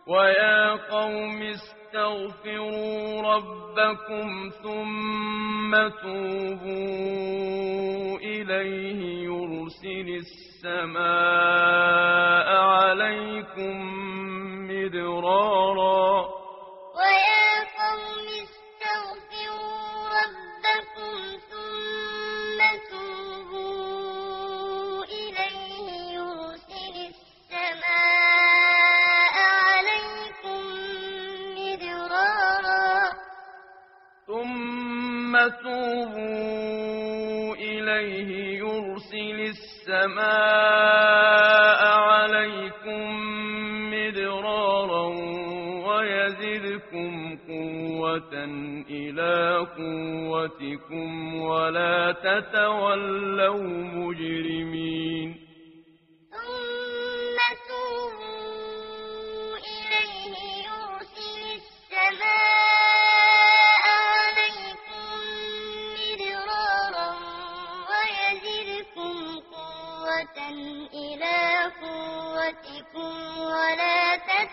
ويا قوم استغفروا ربكم ثم توبوا إليه يرسل السماء عليكم مدرارا ويا قوم استغفروا ربكم ثم توبوا إليه يرسل السماء عليكم مدرارا ثم توبوا إليه يرسل السماء عليكم مدرارا ويزدكم قوة إلى قوتكم ولا تتولوا مجرمين ثم توبوا إليه يرسل السماء عليكم مدرارا ويزدكم قوة إلى قوتكم ولا تتولوا